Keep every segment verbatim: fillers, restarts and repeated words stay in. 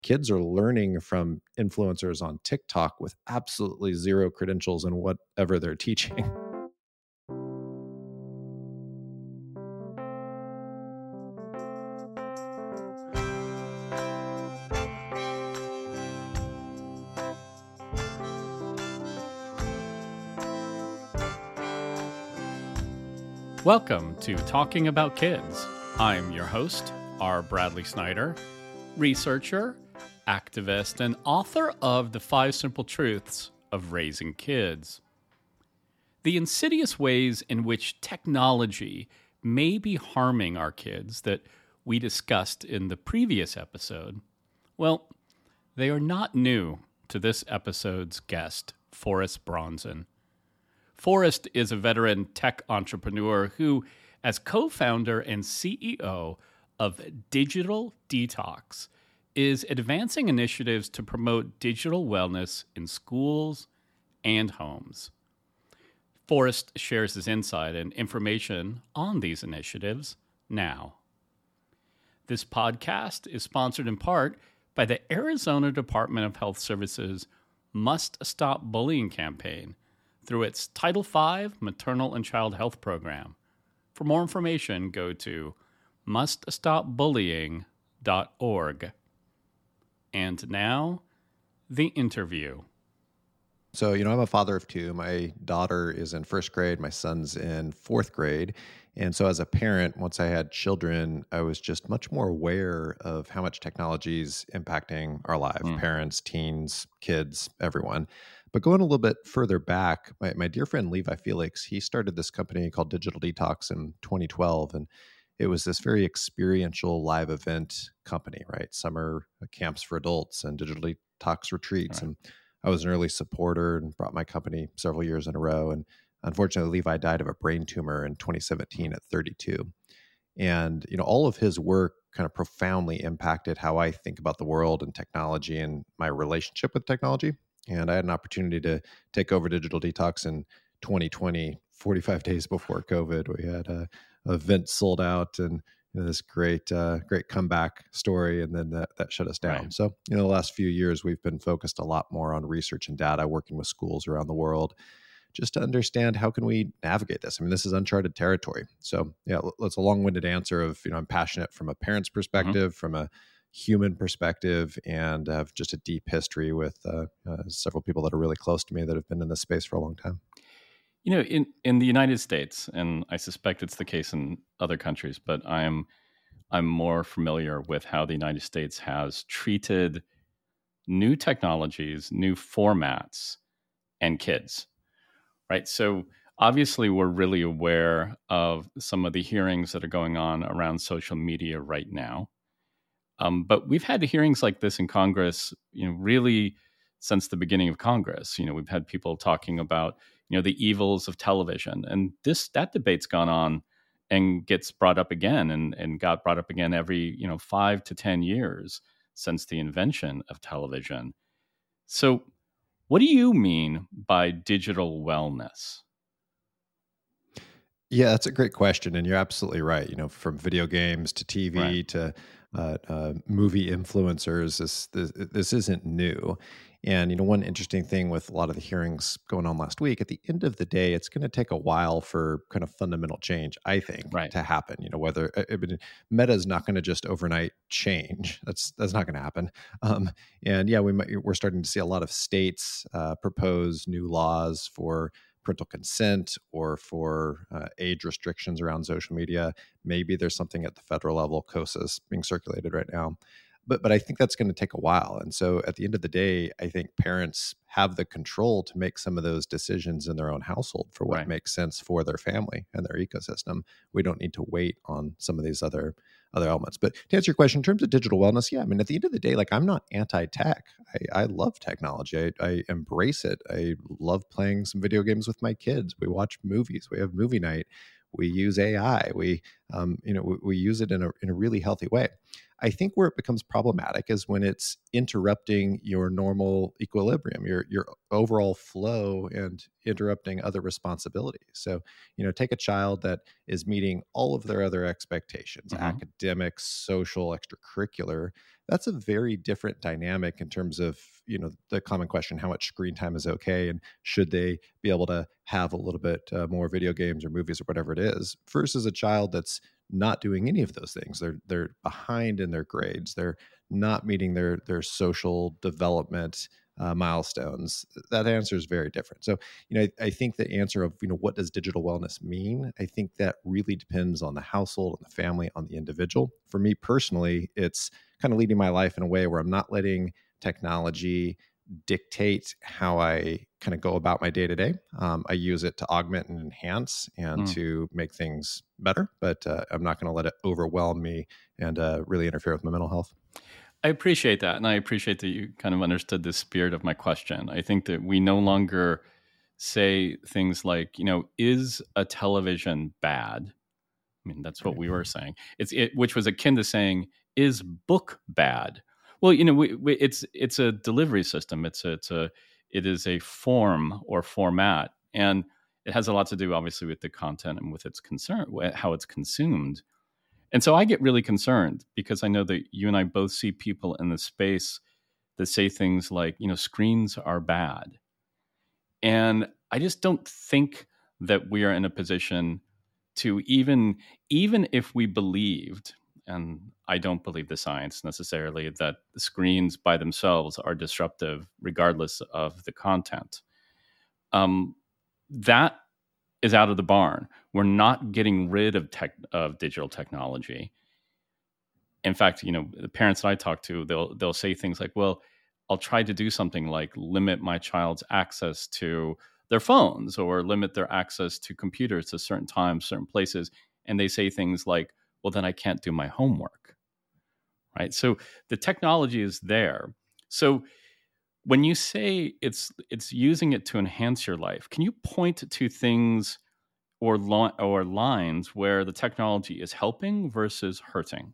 kids are learning from influencers on TikTok with absolutely zero credentials in whatever they're teaching. Welcome to Talking About Kids. I'm your host, R. Bradley Snyder, researcher, activist, and author of The Five Simple Truths of Raising Kids. The insidious ways in which technology may be harming our kids that we discussed in the previous episode, well, they are not new to this episode's guest, Forrest Bronson. Forrest is a veteran tech entrepreneur who, as co-founder and C E O of Digital Detox, is advancing initiatives to promote digital wellness in schools and homes. Forrest shares his insight and information on these initiatives now. This podcast is sponsored in part by the Arizona Department of Health Services Must Stop Bullying campaign, through its Title five Maternal and Child Health Program. For more information, go to must stop bullying dot org. And now, the interview. So, you know, I'm a father of two. My daughter is in first grade. My son's in fourth grade. And so as a parent, once I had children, I was just much more aware of how much technology is impacting our lives, mm. parents, teens, kids, everyone. But going a little bit further back, my, my dear friend Levi Felix, he started this company called Digital Detox in twenty twelve. And it was this very experiential live event company, right? Summer camps for adults and digital detox retreats. Right. And I was an early supporter and brought my company several years in a row. And unfortunately, Levi died of a brain tumor in twenty seventeen at thirty-two. And, you know, all of his work kind of profoundly impacted how I think about the world and technology and my relationship with technology. And I had an opportunity to take over Digital Detox in twenty twenty, forty-five days before COVID. We had a, a event sold out and you know, this great, uh, great comeback story, and then that, that shut us down. Right. So, you know, the last few years, we've been focused a lot more on research and data, working with schools around the world, just to understand how can we navigate this. I mean, this is uncharted territory. So, yeah, it's a long-winded answer of, you know, I'm passionate from a parent's perspective, mm-hmm. from a human perspective, and have just a deep history with uh, uh, several people that are really close to me that have been in this space for a long time. You know, in, in the United States, and I suspect it's the case in other countries, but I'm I'm more familiar with how the United States has treated new technologies, new formats, and kids, right? So obviously, we're really aware of some of the hearings that are going on around social media right now. Um, but we've had hearings like this in Congress, you know, really since the beginning of Congress. You know, we've had people talking about, you know, the evils of television, and this that debate's gone on and gets brought up again, and and got brought up again every you know five to ten years since the invention of television. So, what do you mean by digital wellness? Yeah, that's a great question, and you're absolutely right. You know, from video games to T V right. to uh, uh, movie influencers, this, this this isn't new. And you know, one interesting thing with a lot of the hearings going on last week, at the end of the day, it's going to take a while for kind of fundamental change, I think, right. to happen. You know, whether I mean, Meta is not going to just overnight change. That's that's not going to happen. Um, and yeah, we might, we're starting to see a lot of states uh, propose new laws for parental consent or for uh, age restrictions around social media. Maybe there's something at the federal level, COSA's being circulated right now. But but I think that's going to take a while. And so at the end of the day, I think parents have the control to make some of those decisions in their own household for what right. makes sense for their family and their ecosystem. We don't need to wait on some of these other other elements. But to answer your question, in terms of digital wellness, yeah, I mean, at the end of the day, like I'm not anti-tech. I, I love technology. I, I embrace it. I love playing some video games with my kids. We watch movies. We have movie night. We use A I. We, um, you know, we, we use it in a in a really healthy way. I think where it becomes problematic is when it's interrupting your normal equilibrium, your your overall flow, and interrupting other responsibilities. So, you know, take a child that is meeting all of their other expectations, mm-hmm. academic, social, extracurricular. that's a very different dynamic in terms of, you know, the common question, how much screen time is okay? And should they be able to have a little bit uh, more video games or movies or whatever it is, versus a child that's not doing any of those things. They're, they're behind in their grades. They're not meeting their, their social development uh, milestones. That answer is very different. So, you know, I, I think the answer of, you know, what does digital wellness mean? I think that really depends on the household, on the family, on the individual. For me personally, it's kind of leading my life in a way where I'm not letting technology dictate how I kind of go about my day to day. I use it to augment and enhance and mm. to make things better, but uh, I'm not going to let it overwhelm me and uh, really interfere with my mental health. I appreciate that. And I appreciate that you kind of understood the spirit of my question. I think that we no longer say things like, you know, is a television bad? I mean, that's what we were saying. It's it, which was akin to saying, is book bad? Well, you know, we, we, it's it's a delivery system. It's a, it's a it is a form or format, and it has a lot to do, obviously, with the content and with its concern, how it's consumed. And so I get really concerned because I know that you and I both see people in the space that say things like, you know, screens are bad, and I just don't think that we are in a position to even even if we believed. And I don't believe the science necessarily that the screens by themselves are disruptive, regardless of the content. Um, that is out of the barn. We're not getting rid of tech of digital technology. In fact, you know, the parents that I talk to, they'll they'll say things like, "Well, I'll try to do something like limit my child's access to their phones or limit their access to computers at certain times, certain places," and they say things like, well, then I can't do my homework, right? So the technology is there. So when you say it's it's using it to enhance your life, can you point to things or li- or lines where the technology is helping versus hurting?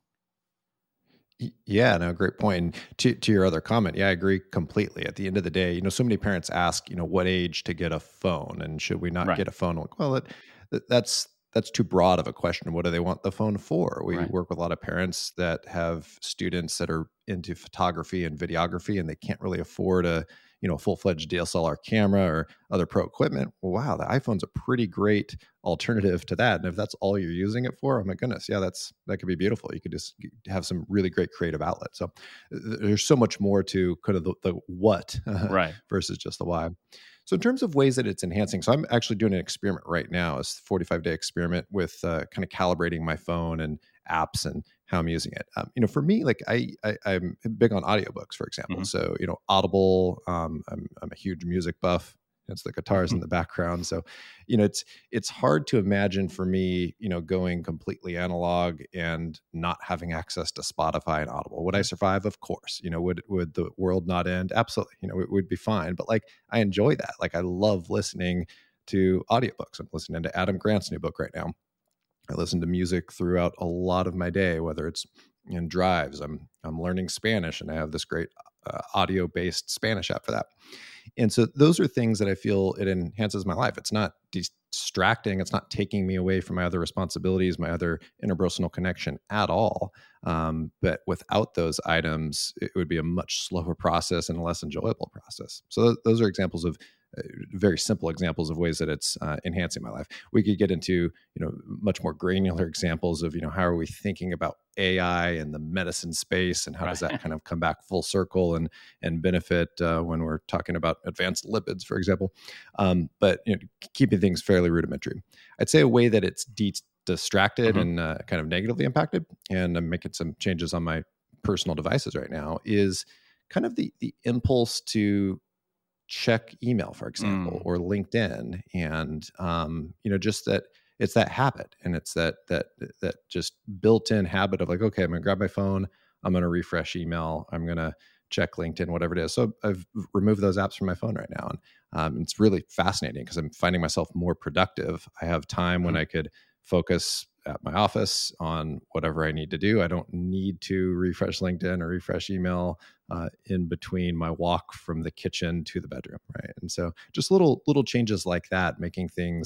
Yeah, no, great point. And to to your other comment, yeah, I agree completely. At the end of the day, you know, so many parents ask, you know, what age to get a phone, and should we not right. get a phone? Like, well, it, that's that's too broad of a question. What do they want the phone for? We right. work with a lot of parents that have students that are into photography and videography, and they can't really afford a, you know, full-fledged D S L R camera or other pro equipment. Well, wow, the iPhone's a pretty great alternative to that. And if that's all you're using it for, oh my goodness, yeah, that's that could be beautiful. You could just have some really great creative outlets. So there's so much more to kind of the, the what right. versus just the why. So in terms of ways that it's enhancing, so I'm actually doing an experiment right now, a forty-five day experiment with uh, kind of calibrating my phone and apps and how I'm using it. Um, you know, for me, like I, I I'm big on audiobooks, for example. Mm-hmm. So, you know, Audible, um, I'm, I'm a huge music buff. It's the guitars in the background. So, you know, it's it's hard to imagine for me, you know, going completely analog and not having access to Spotify and Audible. Would I survive? Of course. You know, would would the world not end? Absolutely. You know, it would be fine. But like, I enjoy that. Like, I love listening to audiobooks. I'm listening to Adam Grant's new book right now. I listen to music throughout a lot of my day, whether it's in drives. I'm I'm learning Spanish, and I have this great uh, audio-based Spanish app for that. And so those are things that I feel it enhances my life. It's not distracting. It's not taking me away from my other responsibilities, my other interpersonal connection at all. Um, but without those items, it would be a much slower process and a less enjoyable process. So th- those are examples of uh, very simple examples of ways that it's uh, enhancing my life. We could get into, you know, much more granular examples of, you know, how are we thinking about A I and the medicine space, and how does that kind of come back full circle and and benefit uh, when we're talking about advanced lipids, for example. Um, but you know, keeping things fairly rudimentary. I'd say a way that it's de- distracted mm-hmm. and uh, kind of negatively impacted, and I'm making some changes on my personal devices right now, is kind of the the impulse to check email, for example, mm. or LinkedIn, and um, you know, just that it's that habit, and it's that that that just built-in habit of like, okay, I'm gonna grab my phone, I'm gonna refresh email, I'm gonna check LinkedIn, whatever it is. So I've removed those apps from my phone right now, and um, it's really fascinating because I'm finding myself more productive. I have time mm-hmm. when I could focus at my office on whatever I need to do. I don't need to refresh LinkedIn or refresh email uh, in between my walk from the kitchen to the bedroom, right? And so just little little changes like that, making things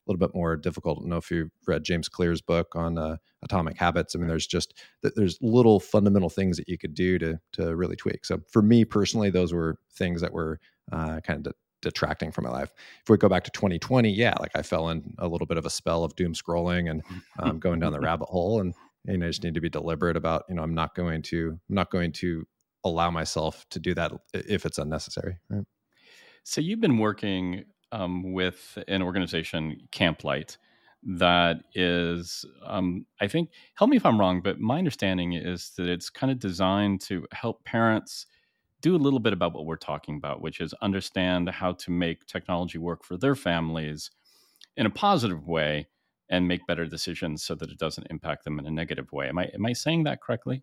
little bit more difficult. I don't know if you've read James Clear's book on uh, Atomic Habits. I mean, there's just there's little fundamental things that you could do to to really tweak. So for me personally, those were things that were uh, kind of detracting from my life. If we go back to twenty twenty, yeah, like I fell in a little bit of a spell of doom scrolling and um, going down the rabbit hole, and you know, I just need to be deliberate about, you know, I'm not going to, I'm not going to allow myself to do that if it's unnecessary. Right? So you've been working um, with an organization, Camplight, that is, um, I think, help me if I'm wrong, but my understanding is that it's kind of designed to help parents do a little bit about what we're talking about, which is understand how to make technology work for their families in a positive way and make better decisions so that it doesn't impact them in a negative way. Am I am I saying that correctly?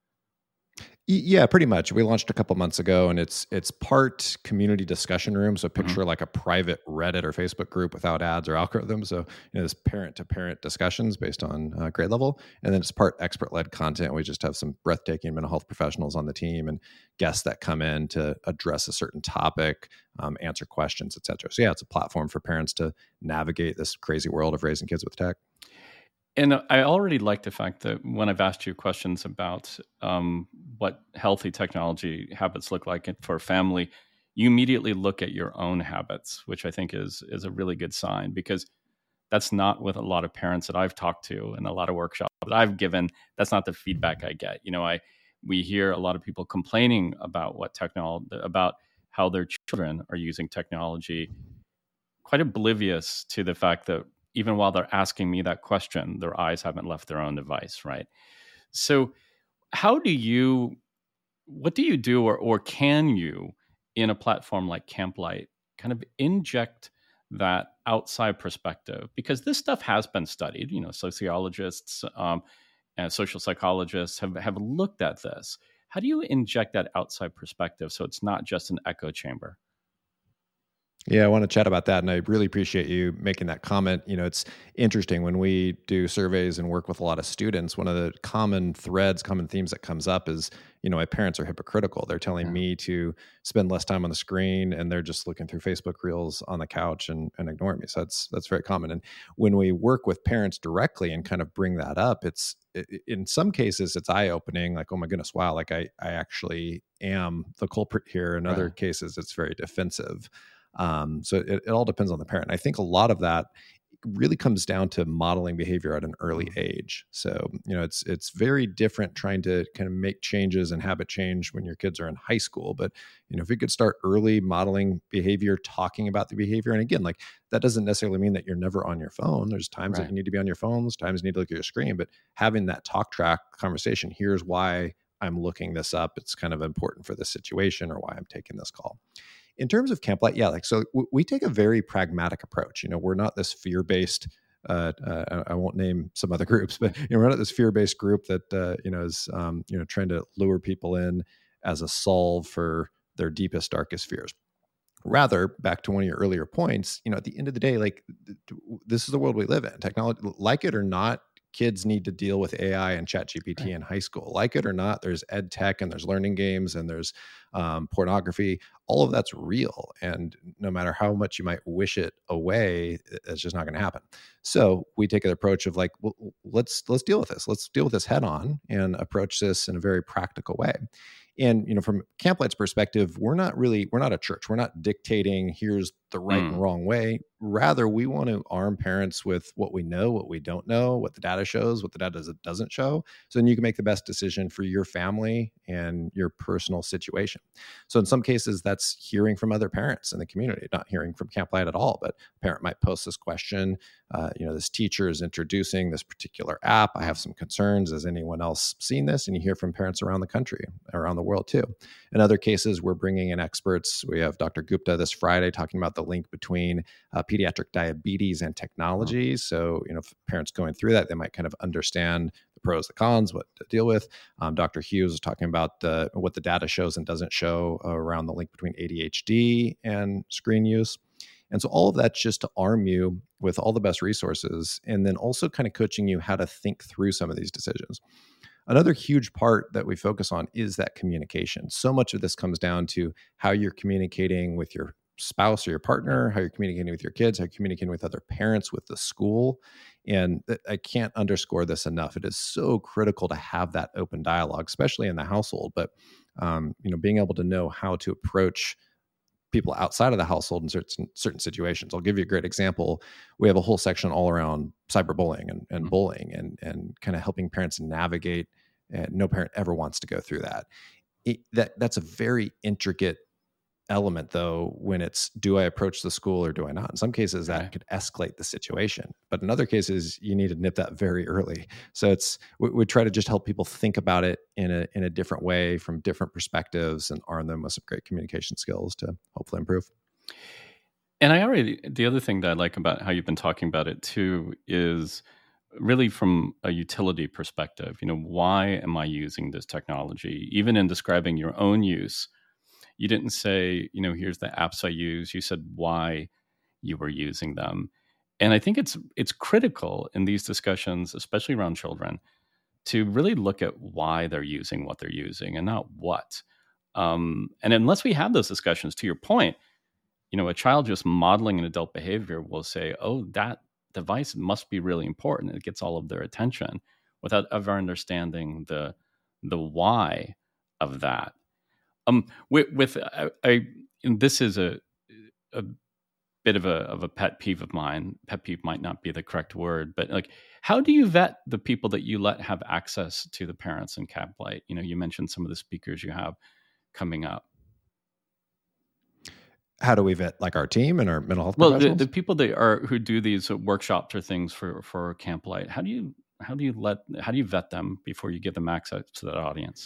Yeah, pretty much. We launched a couple months ago, and it's it's part community discussion room. So picture mm-hmm. like a private Reddit or Facebook group without ads or algorithms. So you know, there's parent-to-parent discussions based on uh, grade level, and then it's part expert-led content. We just have some breathtaking mental health professionals on the team and guests that come in to address a certain topic, um, answer questions, et cetera. So yeah, it's a platform for parents to navigate this crazy world of raising kids with tech. And I already like the fact that when I've asked you questions about um, what healthy technology habits look like for a family, you immediately look at your own habits, which I think is is a really good sign, because that's not with a lot of parents that I've talked to and a lot of workshops that I've given. That's not the feedback I get. You know, I we hear a lot of people complaining about what technology, about how their children are using technology, quite oblivious to the fact that even while they're asking me that question, their eyes haven't left their own device, right? So how do you, what do you do, or, or can you, in a platform like Camplight, kind of inject that outside perspective? Because this stuff has been studied. You know, sociologists um, and social psychologists have, have looked at this. How do you inject that outside perspective so it's not just an echo chamber? Yeah, I want to chat about that. And I really appreciate you making that comment. You know, it's interesting when we do surveys and work with a lot of students, one of the common threads, common themes that comes up is, you know, my parents are hypocritical. They're telling yeah. me to spend less time on the screen, and they're just looking through Facebook Reels on the couch and, and ignoring me. So that's, that's very common. And when we work with parents directly and kind of bring that up, it's, it, in some cases it's eye opening, like, oh my goodness, wow. Like I, I actually am the culprit here. In other right. cases, it's very defensive. Um, so it, it all depends on the parent. I think a lot of that really comes down to modeling behavior at an early age. So, you know, it's it's very different trying to kind of make changes and habit change when your kids are in high school. But, you know, if we could start early modeling behavior, talking about the behavior, and again, like that doesn't necessarily mean that you're never on your phone. There's times right. that you need to be on your phones, times you need to look at your screen, but having that talk track conversation, here's why I'm looking this up. It's kind of important for this situation, or why I'm taking this call. In terms of Camplight, yeah, like so w- we take a very pragmatic approach. You know, we're not this fear-based, uh, uh, I won't name some other groups, but you know, we're not this fear-based group that, uh, you know, is, um, you know, trying to lure people in as a solve for their deepest, darkest fears. Rather, back to one of your earlier points, you know, at the end of the day, like this is the world we live in. Technology, like it or not, kids need to deal with A I and ChatGPT right. in high school. Like it or not, there's ed tech and there's learning games and there's um, pornography. All of that's real. And no matter how much you might wish it away, it's just not going to happen. So we take an approach of like, well, let's let's deal with this. Let's deal with this head on and approach this in a very practical way. And, you know, from Camplight's perspective, we're not really, we're not a church. We're not dictating here's the right mm. and wrong way. Rather, we want to arm parents with what we know, what we don't know, what the data shows, what the data doesn't show. So then you can make the best decision for your family and your personal situation. So in some cases, that's hearing from other parents in the community, not hearing from Camplight at all, but a parent might post this question. Uh, you know, this teacher is introducing this particular app. I have some concerns. Has anyone else seen this? And you hear from parents around the country, around the world too. In other cases, we're bringing in experts. We have Doctor Gupta this Friday talking about the link between uh, pediatric diabetes and technology. So, you know, if parents going through that, they might kind of understand the pros, the cons, what to deal with. Um, Doctor Hughes is talking about uh, what the data shows and doesn't show uh, around the link between A D H D and screen use. And so all of that's just to arm you with all the best resources, and then also kind of coaching you how to think through some of these decisions. Another huge part that we focus on is that communication. So much of this comes down to how you're communicating with your spouse or your partner, how you're communicating with your kids, how you're communicating with other parents, with the school. And I can't underscore this enough. It is so critical to have that open dialogue, especially in the household. But um, you know, being able to know how to approach people outside of the household in certain certain situations. I'll give you a great example. We have a whole section all around cyberbullying and, and mm-hmm. bullying, and and kind of helping parents navigate. And no parent ever wants to go through that. It, that that's a very intricate element, though, when it's, do I approach the school or do I not? In some cases, that right. could escalate the situation, but in other cases, you need to nip that very early. So it's we, we try to just help people think about it in a in a different way, from different perspectives, and arm them with some great communication skills to hopefully improve. And I already the other thing that I like about how you've been talking about it too is really from a utility perspective. You know, why am I using this technology? Even in describing your own use, you didn't say, you know, here's the apps I use. You said why you were using them. And I think it's it's critical in these discussions, especially around children, to really look at why they're using what they're using and not what. Um, and unless we have those discussions, to your point, you know, a child just modeling an adult behavior will say, oh, that device must be really important. It gets all of their attention without ever understanding the the why of that. Um, with, with I, I and this is a a bit of a of a pet peeve of mine. Pet peeve might not be the correct word, but like, how do you vet the people that you let have access to the parents in Caplight? You know, you mentioned some of the speakers you have coming up. How do we vet, like, our team and our mental health well, professionals? The, the people that are who do these workshops or things for for Caplight, how do you how do you let how do you vet them before you give them access to that audience?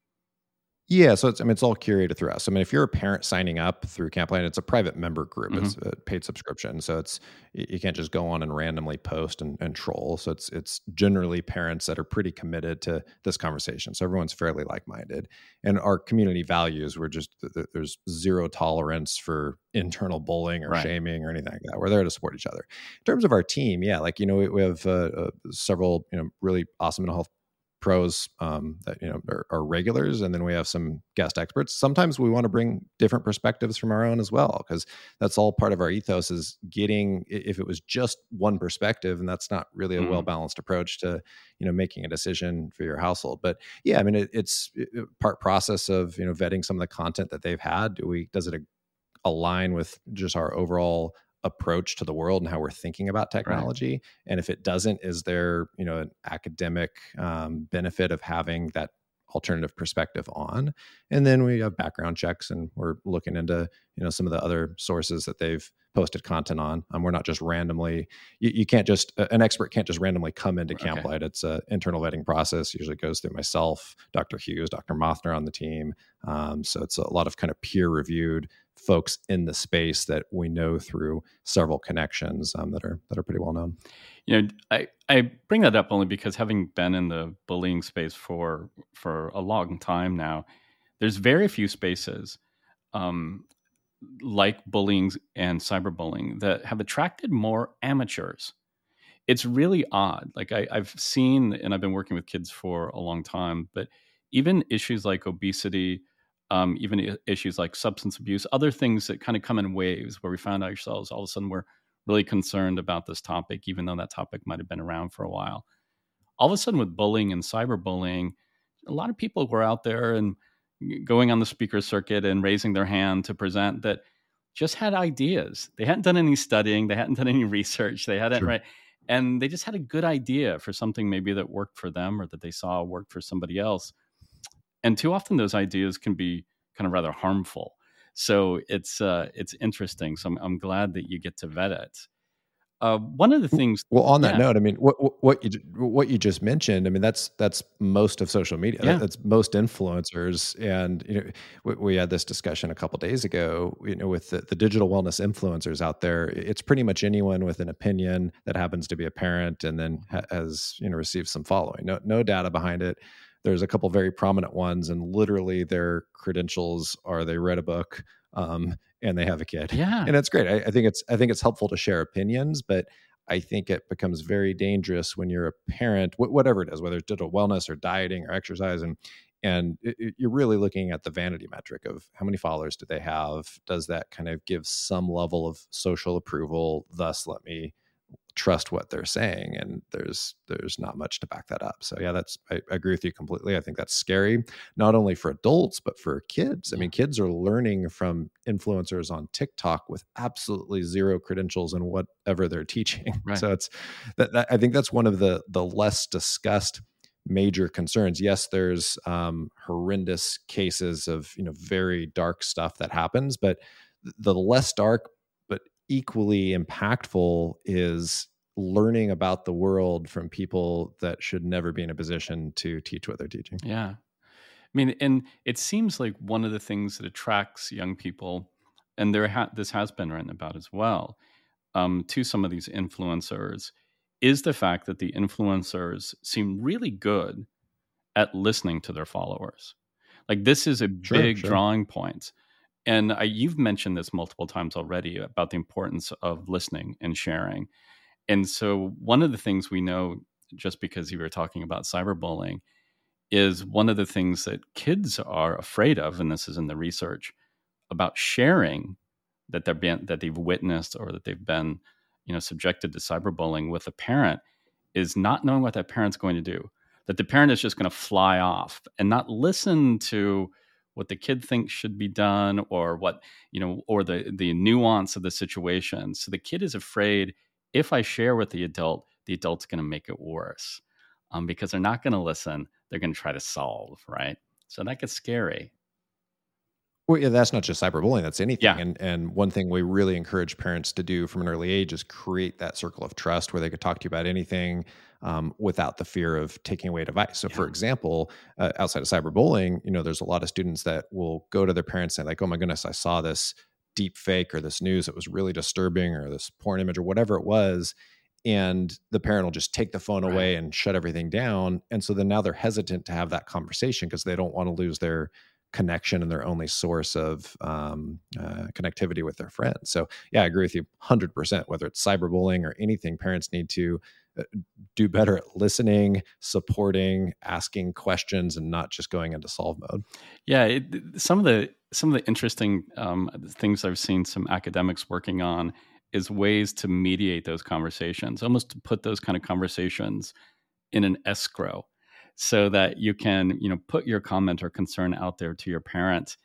Yeah, so it's, I mean, it's all curated through us. I mean, if you're a parent signing up through Caplight, it's a private member group. Mm-hmm. It's a paid subscription, so it's you can't just go on and randomly post and, and troll. So it's it's generally parents that are pretty committed to this conversation. So everyone's fairly like-minded, and our community values, we're just there's zero tolerance for internal bullying or right. shaming or anything like that. We're there to support each other. In terms of our team, yeah, like, you know, we, we have uh, uh, several, you know, really awesome mental health pros um, that, you know, are, are regulars, and then we have some guest experts. Sometimes we want to bring different perspectives from our own as well, because that's all part of our ethos, is getting, if it was just one perspective, and that's not really a mm. well-balanced approach to, you know, making a decision for your household. But yeah, I mean, it, it's part process of, you know, vetting some of the content that they've had. Do we, does it align with just our overall approach to the world and how we're thinking about technology? Right. And if it doesn't, is there, you know, an academic um, benefit of having that alternative perspective on? And then we have background checks, and we're looking into, you know, some of the other sources that they've posted content on. Um, we're not just randomly, you, you can't just, an expert can't just randomly come into okay. Caplight. It's an internal vetting process. Usually goes through myself, Doctor Hughes, Doctor Mothner on the team. Um, so it's a lot of kind of peer reviewed folks in the space that we know through several connections um, that are that are pretty well known. You know, I, I bring that up only because, having been in the bullying space for for a long time now, there's very few spaces um, like bullying and cyberbullying that have attracted more amateurs. It's really odd. Like I, I've seen, and I've been working with kids for a long time, but even issues like obesity, Um, even I- issues like substance abuse, other things that kind of come in waves, where we found ourselves all of a sudden we're really concerned about this topic, even though that topic might have been around for a while. All of a sudden, with bullying and cyberbullying, a lot of people were out there and going on the speaker circuit and raising their hand to present that just had ideas. They hadn't done any studying, they hadn't done any research, they hadn't, sure. right? And they just had a good idea for something maybe that worked for them, or that they saw worked for somebody else. And too often those ideas can be kind of rather harmful. So it's uh, it's interesting. So I'm, I'm glad that you get to vet it. Uh, one of the things. Well, on that yeah. note, I mean, what what you what you just mentioned, I mean, that's that's most of social media. Yeah. That's most influencers. And you know, we, we had this discussion a couple of days ago. You know, with the, the digital wellness influencers out there, it's pretty much anyone with an opinion that happens to be a parent and then ha- has, you know, received some following. No no data behind it. There's a couple very prominent ones, and literally their credentials are they read a book um, and they have a kid. Yeah, and that's great. I, I think it's I think it's helpful to share opinions, but I think it becomes very dangerous when you're a parent, wh- whatever it is, whether it's digital wellness or dieting or exercise, and And it, it, you're really looking at the vanity metric of how many followers do they have? Does that kind of give some level of social approval? Thus, let me trust what they're saying, and there's there's not much to back that up. So yeah, that's I, I agree with you completely. I think that's scary, not only for adults but for kids. I mean, kids are learning from influencers on TikTok with absolutely zero credentials in whatever they're teaching. Right. So it's that, that I think that's one of the the less discussed major concerns. Yes, there's um, horrendous cases of, you know, very dark stuff that happens, but the less dark but equally impactful is learning about the world from people that should never be in a position to teach what they're teaching. Yeah. I mean, and it seems like one of the things that attracts young people, and there ha- this has been written about as well, um, to some of these influencers, is the fact that the influencers seem really good at listening to their followers. Like, this is a sure, big sure. drawing point. And I, you've mentioned this multiple times already about the importance of listening and sharing. And so one of the things we know, just because you were talking about cyberbullying, is one of the things that kids are afraid of, and this is in the research, about sharing that they're being, that they've witnessed or that they've been, you know, subjected to cyberbullying with a parent, is not knowing what that parent's going to do. That the parent is just going to fly off and not listen to what the kid thinks should be done, or what, you know, or the the nuance of the situation. So the kid is afraid, if I share with the adult, the adult's going to make it worse, um, because they're not going to listen. They're going to try to solve, right? So that gets scary. Well, yeah, that's not just cyberbullying, that's anything. Yeah. And and one thing we really encourage parents to do from an early age is create that circle of trust where they could talk to you about anything um, without the fear of taking away advice. So yeah. For example, uh, outside of cyberbullying, you know, there's a lot of students that will go to their parents and say like, oh my goodness, I saw this deep fake or this news that was really disturbing, or this porn image or whatever it was. And the parent will just take the phone right. away and shut everything down. And so then now they're hesitant to have that conversation because they don't want to lose their connection and their only source of um, uh, connectivity with their friends. So yeah, I agree with you one hundred percent. Whether it's cyberbullying or anything, parents need to uh, do better at listening, supporting, asking questions, and not just going into solve mode. Yeah, it, some of the some of the interesting um, things I've seen some academics working on is ways to mediate those conversations, almost to put those kind of conversations in an escrow, so that you can, you know, put your comment or concern out there to your parent,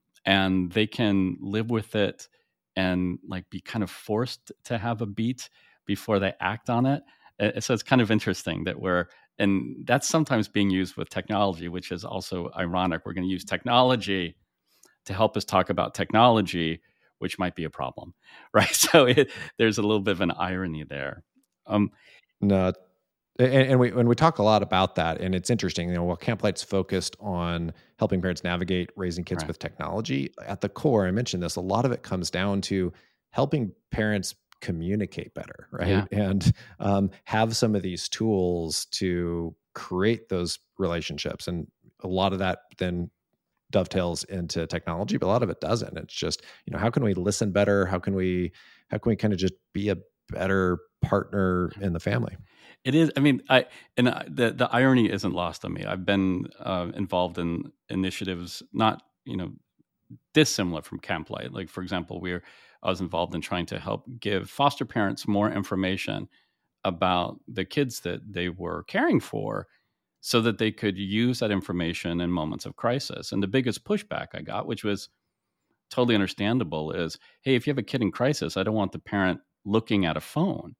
and they can live with it and like be kind of forced to have a beat before they act on it. So it's kind of interesting that we're, and that's sometimes being used with technology, which is also ironic. We're going to use technology to help us talk about technology, which might be a problem, right? So it, there's a little bit of an irony there. Um, no. And, and we when we talk a lot about that, and it's interesting, you know, while Camp Light's focused on helping parents navigate raising kids right. with technology, at the core, I mentioned this, a lot of it comes down to helping parents communicate better, right? Yeah. And um, have some of these tools to create those relationships. And a lot of that then dovetails into technology, but a lot of it doesn't. It's just, you know, how can we listen better? How can we, how can we kind of just be a better partner in the family? It is. I mean, I and I, the the irony isn't lost on me. I've been uh, involved in initiatives not, you know, dissimilar from Camp Light. Like, for example, we're I was involved in trying to help give foster parents more information about the kids that they were caring for, so that they could use that information in moments of crisis. And the biggest pushback I got, which was totally understandable, is, hey, if you have a kid in crisis, I don't want the parent looking at a phone.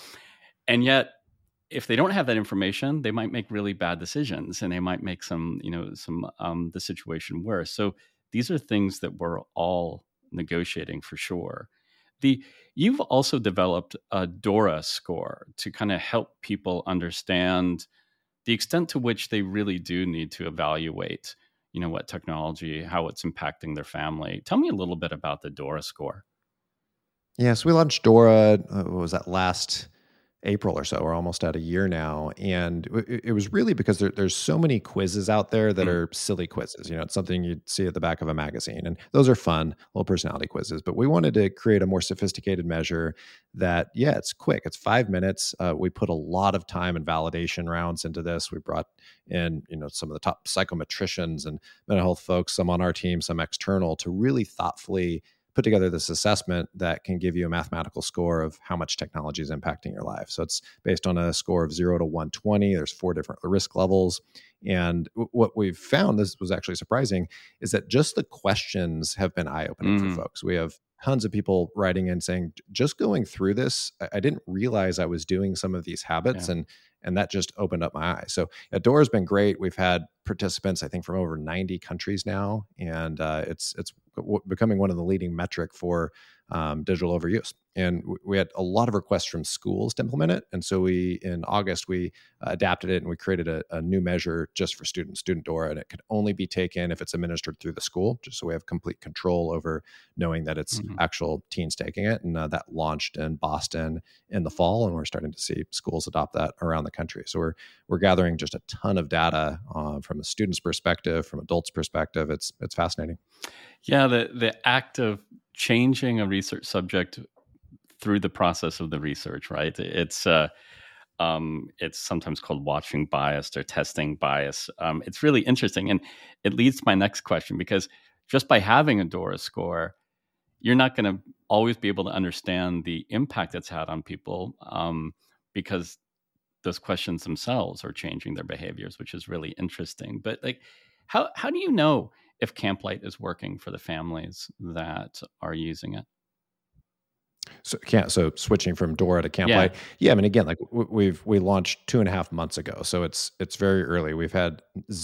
And yet, if they don't have that information, they might make really bad decisions, and they might make some, you know, some um, the situation worse. So these are things that we're all negotiating for sure. The you've also developed a DORA score to kind of help people understand the extent to which they really do need to evaluate, you know, what technology, how it's impacting their family. Tell me a little bit about the DORA score. Yes, we launched DORA. Uh, what was that last? April or so. We're almost at a year now. And it, it was really because there, there's so many quizzes out there that Mm. are silly quizzes. You know, it's something you'd see at the back of a magazine. And those are fun, little personality quizzes. But we wanted to create a more sophisticated measure that, yeah, it's quick. It's five minutes. Uh, we put a lot of time and validation rounds into this. We brought in, you know, some of the top psychometricians and mental health folks, some on our team, some external, to really thoughtfully put together this assessment that can give you a mathematical score of how much technology is impacting your life. So it's based on a score of zero to one hundred twenty. There's four different risk levels. And w- what we've found, this was actually surprising, is that just the questions have been eye-opening Mm. for folks. We have tons of people writing in saying, just going through this, I, I didn't realize I was doing some of these habits. Yeah. And and that just opened up my eyes. So Adora has been great. We've had participants, I think, from over ninety countries now, and uh, it's it's w- becoming one of the leading metric for um, digital overuse. And w- we had a lot of requests from schools to implement it. And so we, in August, we uh, adapted it and we created a, a new measure just for students, Student Dora, and it could only be taken if it's administered through the school, just so we have complete control over knowing that it's Mhm. actual teens taking it. And uh, that launched in Boston in the fall, and we're starting to see schools adopt that around the country. So we're we're gathering just a ton of data uh, from a student's perspective, from adults' perspective. It's it's fascinating. Yeah, the the act of changing a research subject through the process of the research, right? It's uh, um, it's sometimes called watching bias or testing bias. Um, it's really interesting, and it leads to my next question, because just by having a Dora score, you're not going to always be able to understand the impact it's had on people, um, because those questions themselves are changing their behaviors, which is really interesting. But like, how how do you know if Camplight is working for the families that are using it? So can't so switching from Dora to Camplight. Yeah. Yeah, I mean, again, like w- we've we launched two and a half months ago, so it's it's very early. We've had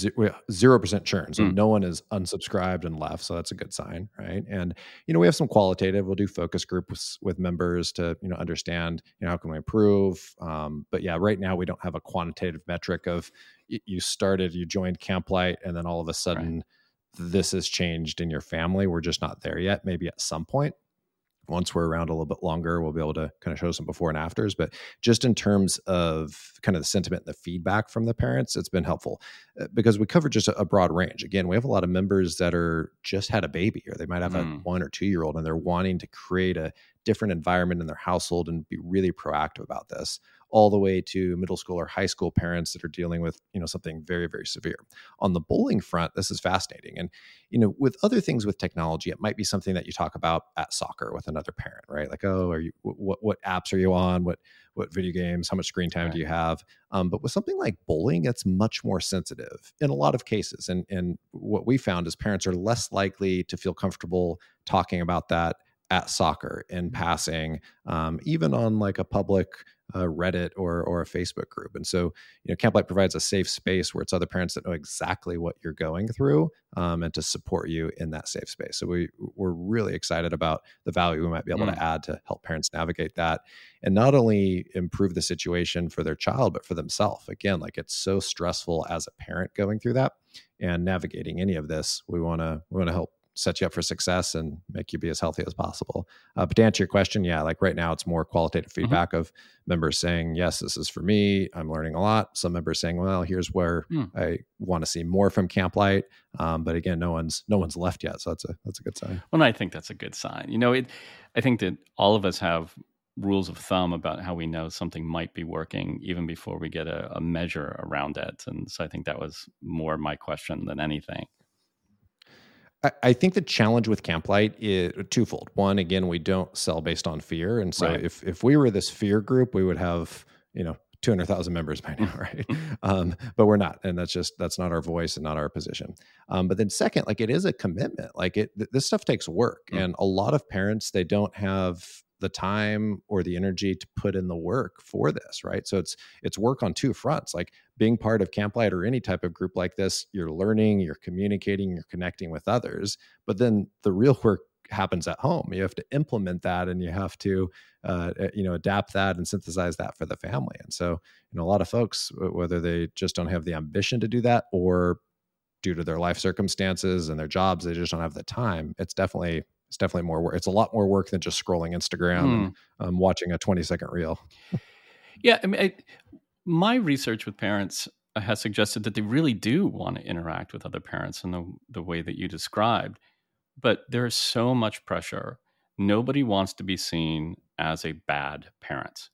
zero percent churn, so Mm. no one is unsubscribed and left. So that's a good sign, right? And you know, we have some qualitative. We'll do focus groups with members to you know understand you know how can we improve. Um, but yeah, right now we don't have a quantitative metric of y- you started, you joined Camplight, and then all of a sudden this has changed in your family. We're just not there yet. Maybe at some point, once we're around a little bit longer, we'll be able to kind of show some before and afters. But just in terms of kind of the sentiment and the feedback from the parents, it's been helpful uh, because we cover just a, a broad range. Again, we have a lot of members that are just had a baby, or they might have Mm. a one or two year old, and they're wanting to create a different environment in their household and be really proactive about this, all the way to middle school or high school parents that are dealing with you know something very, very severe. On the bullying front, this is fascinating. And you know, with other things with technology, it might be something that you talk about at soccer with another parent, right? Like, oh, are you what what apps are you on? What what video games? How much screen time Right. do you have? Um, but with something like bullying, it's much more sensitive in a lot of cases. And and what we found is parents are less likely to feel comfortable talking about that at soccer, in passing, um, even on like a public uh, Reddit or or a Facebook group. And so, you know, Camplight provides a safe space where it's other parents that know exactly what you're going through, um, and to support you in that safe space. So we we're really excited about the value we might be able Mm. to add to help parents navigate that, and not only improve the situation for their child, but for themselves. Again, like it's so stressful as a parent going through that and navigating any of this. We want to we want to help set you up for success and make you be as healthy as possible. Uh, but to answer your question, yeah, like right now it's more qualitative feedback of members saying, yes, this is for me. I'm learning a lot. Some members saying, well, here's where Hmm. I want to see more from Camplight. Um, but again, no one's no one's left yet. So that's a that's a good sign. Well, I think that's a good sign. You know, it, I think that all of us have rules of thumb about how we know something might be working even before we get a, a measure around it. And so I think that was more my question than anything. I, I think the challenge with Camplight is twofold. One, again, we don't sell based on fear. And so Right. if if we were this fear group, we would have, you know, two hundred thousand members by now, right? Um, but we're not. And that's just, that's not our voice and not our position. Um, but then second, like it is a commitment. Like it, th- this stuff takes work. Mm. And a lot of parents, they don't have the time or the energy to put in the work for this, right? So it's it's work on two fronts. Like being part of Camplight or any type of group like this, you're learning, you're communicating, you're connecting with others. But then the real work happens at home. You have to implement that, and you have to uh, you know adapt that and synthesize that for the family. And so you know a lot of folks, whether they just don't have the ambition to do that, or due to their life circumstances and their jobs, they just don't have the time. It's definitely it's definitely more work. It's a lot more work than just scrolling Instagram Hmm. and um, watching a twenty second reel. Yeah, I mean, I, my research with parents has suggested that they really do want to interact with other parents in the, the way that you described, but there is so much pressure. Nobody wants to be seen as a bad parent.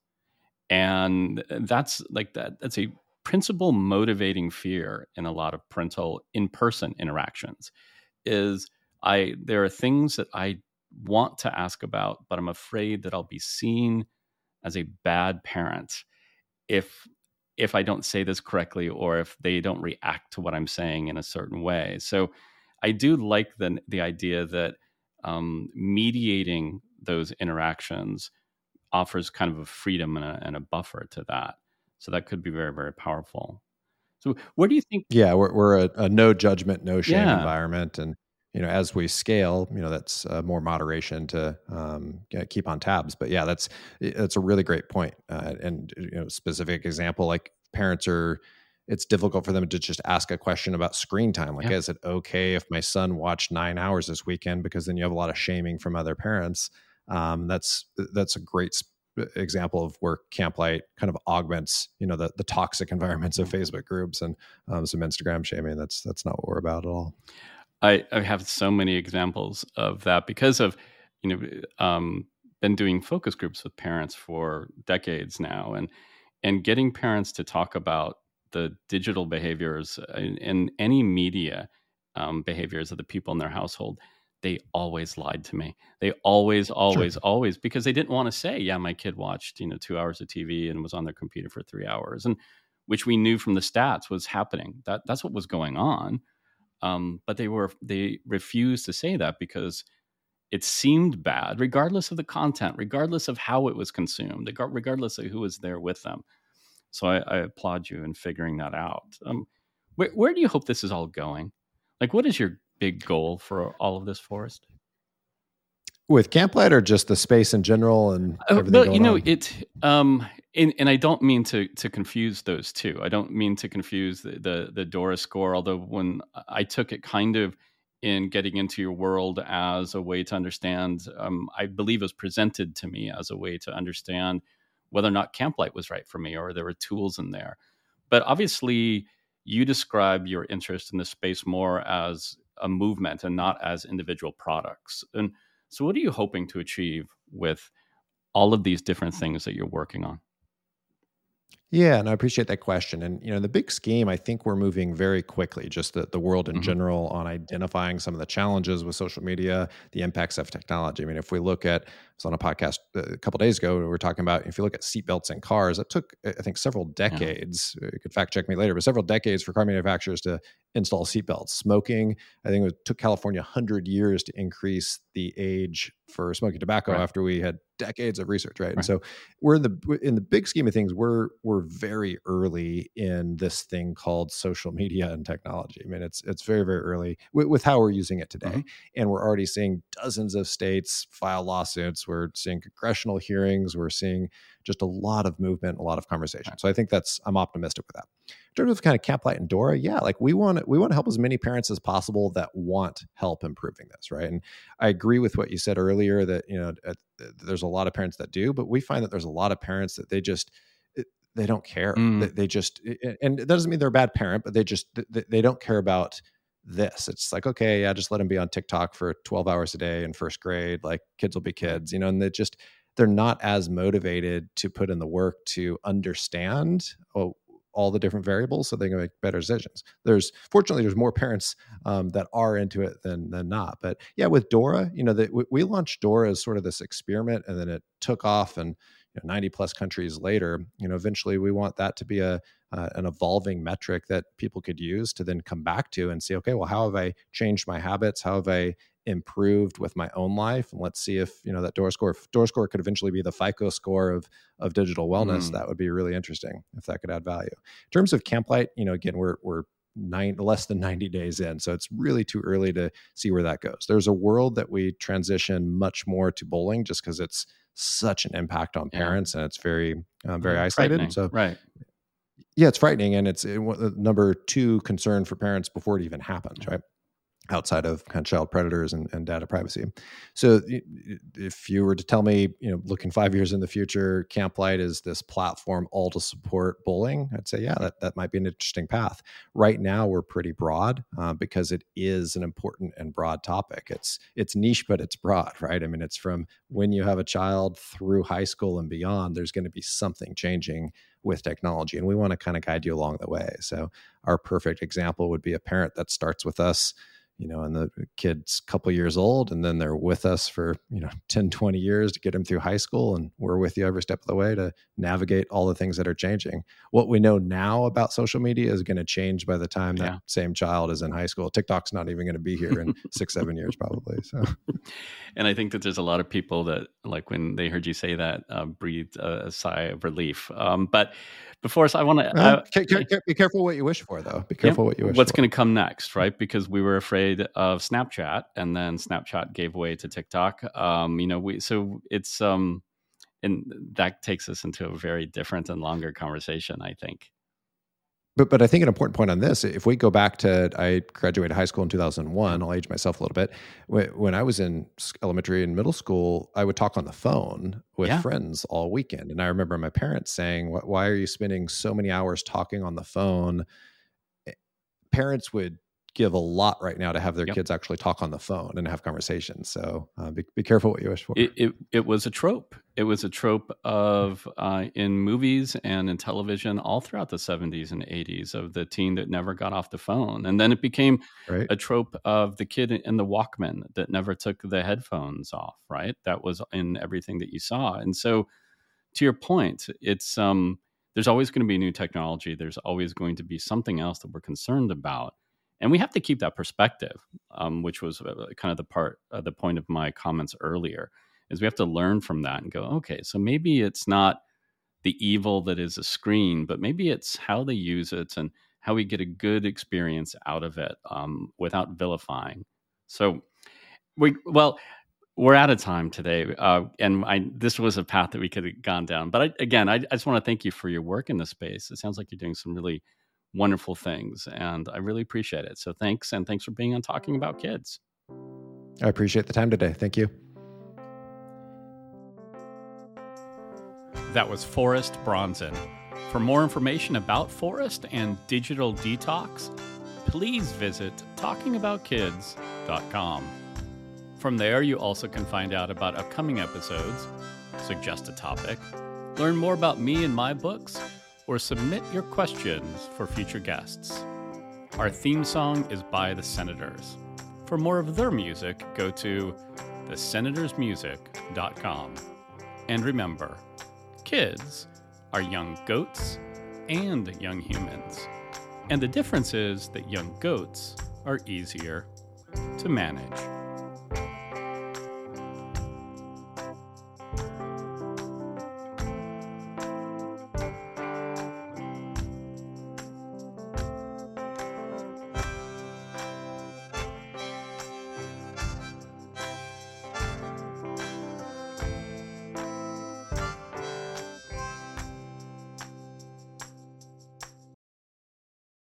And that's like that. That's a principal motivating fear in a lot of parental in-person interactions is I there are things that I want to ask about, but I'm afraid that I'll be seen as a bad parent if if I don't say this correctly or if they don't react to what I'm saying in a certain way. So I do like the the idea that um, mediating those interactions offers kind of a freedom and a, and a buffer to that. So that could be very, very powerful. So where do you think? Yeah, we're we're a, a no judgment, no shame Yeah, environment, and you know, as we scale, you know, that's uh, more moderation to um, you know, keep on tabs. But yeah, that's that's a really great point. Uh, and you know, specific example, like parents are, it's difficult for them to just ask a question about screen time. Like, yeah, is it okay if my son watched nine hours this weekend? Because then you have a lot of shaming from other parents. Um, that's that's a great sp- example of where Camplight kind of augments, you know, the the toxic environments of Facebook groups and um, some Instagram shaming. That's that's not what we're about at all. I, I have so many examples of that because of you know um, been doing focus groups with parents for decades now, and and getting parents to talk about the digital behaviors in, in any media um, behaviors of the people in their household. They always lied to me. They always, always, Sure. always, because they didn't want to say, yeah, my kid watched, you know, two hours of T V and was on their computer for three hours. And which we knew from the stats was happening. That that's what was going on. Um, but they were they refused to say that because it seemed bad, regardless of the content, regardless of how it was consumed, regardless of who was there with them. So I, I applaud you in figuring that out. Um, where, where do you hope this is all going? Like, what is your big goal for all of this, Forrest? With Camplight or just the space in general and Uh, everything well, going you know, on? it, um, and, and I don't mean to to confuse those two. I don't mean to confuse the, the the Dora score. Although when I took it kind of in getting into your world as a way to understand, um, I believe it was presented to me as a way to understand whether or not Camplight was right for me, or there were tools in there. But obviously, you describe your interest in the space more as a movement and not as individual products. And so, what are you hoping to achieve with all of these different things that you're working on? Yeah, and I appreciate that question. And you know, the big scheme, I think we're moving very quickly, just the, the world in Hmm. general, on identifying some of the challenges with social media, the impacts of technology. I mean, if we look at, I was on a podcast a couple of days ago, we were talking about if you look at seatbelts in cars, it took, I think, several Yeah. decades. You could fact check me later, but several decades for car manufacturers to install seatbelts. Smoking, I think it took California one hundred years to increase the age for smoking tobacco Right. after we had decades of research, right? And Right. so we're in the in the big scheme of things, we're we're very early in this thing called social media and technology. I mean, it's it's very very early with, with how we're using it today, Hmm. and we're already seeing dozens of states file lawsuits. We're seeing congressional hearings. We're seeing just a lot of movement, a lot of conversation. So I think that's I'm optimistic with that. In terms of kind of Camplight and Dora, yeah, like we want we want to help as many parents as possible that want help improving this, right? And I agree with what you said earlier that you know at, there's a lot of parents that do, but we find that there's a lot of parents that they just they don't care. They, Mm. they just and it doesn't mean they're a bad parent, but they just they, they don't care about this. It's like, okay, yeah, just let them be on TikTok for twelve hours a day in first grade. Like kids will be kids, you know, and they just they're not as motivated to put in the work to understand oh, all the different variables so they can make better decisions. There's fortunately there's more parents um, that are into it than than not. But yeah, with Dora, you know, that we, we launched Dora as sort of this experiment, and then it took off, and you know, ninety plus countries later, you know, eventually we want that to be a uh, an evolving metric that people could use to then come back to and see, okay, well, how have I changed my habits? How have I improved with my own life? And let's see if, you know, that Dora score, if Dora score could eventually be the FICO score of, of digital wellness. Mm. That would be really interesting if that could add value. In terms of Camplight, you know, again, we're, we're nine, less than ninety days in. So it's really too early to see where that goes. There's a world that we transition much more to bowling just because it's such an impact on Yeah. parents and it's very, um, very Uh, isolated. frightening. So Right. yeah, it's frightening. And it's it, number two concern for parents before it even happens. Right. outside of kind of child predators and, and data privacy. So if you were to tell me, you know, looking five years in the future, Camplight is this platform all to support bullying, I'd say, yeah, that, that might be an interesting path. Right now, we're pretty broad uh, because it is an important and broad topic. It's it's niche, but it's broad, right? I mean, it's from when you have a child through high school and beyond, there's going to be something changing with technology. And we want to kind of guide you along the way. So our perfect example would be a parent that starts with us, you know, and the kid's a couple years old, and then they're with us for, you know, ten, twenty years to get them through high school. And we're with you every step of the way to navigate all the things that are changing. What we know now about social media is going to change by the time that yeah. same child is in high school. TikTok's not even going to be here in six, seven years probably. So, and I think that there's a lot of people that, like, when they heard you say that, uh, breathed a, a sigh of relief. Um, but before, so I want to uh, be careful what you wish for, though. Be careful yeah, what you wish what's for. What's going to come next, right? Because we were afraid of Snapchat, and then Snapchat gave way to TikTok. Um, you know, we so it's um, and that takes us into a very different and longer conversation, I think. But but I think an important point on this, if we go back to, I graduated high school in two thousand one, I'll age myself a little bit. When I was in elementary and middle school, I would talk on the phone with yeah. friends all weekend. And I remember my parents saying, why are you spending so many hours talking on the phone? Parents would give a lot right now to have their yep. kids actually talk on the phone and have conversations. So uh, be, be careful what you wish for. It, it it was a trope. It was a trope of uh, in movies and in television all throughout the seventies and eighties of the teen that never got off the phone. And then it became right. a trope of the kid in the Walkman that never took the headphones off, right? That was in everything that you saw. And so to your point, it's um, there's always going to be new technology. There's always going to be something else that we're concerned about. And we have to keep that perspective, um, which was kind of the part, uh, the point of my comments earlier, is we have to learn from that and go, okay, so maybe it's not the evil that is a screen, but maybe it's how they use it and how we get a good experience out of it um, without vilifying. So, we well, we're out of time today, uh, and I, this was a path that we could have gone down. But I, again, I, I just want to thank you for your work in this space. It sounds like you're doing some really wonderful things, and I really appreciate it. So thanks, and thanks for being on Talking About Kids. I appreciate the time today. Thank you. That was Forrest Bronson. For more information about Forrest and Digital Detox, please visit talking about kids dot com. From there, you also can find out about upcoming episodes, suggest a topic, learn more about me and my books, or submit your questions for future guests. Our theme song is by The Senators. For more of their music, go to the senators music dot com. And remember, kids are young goats and young humans. And the difference is that young goats are easier to manage.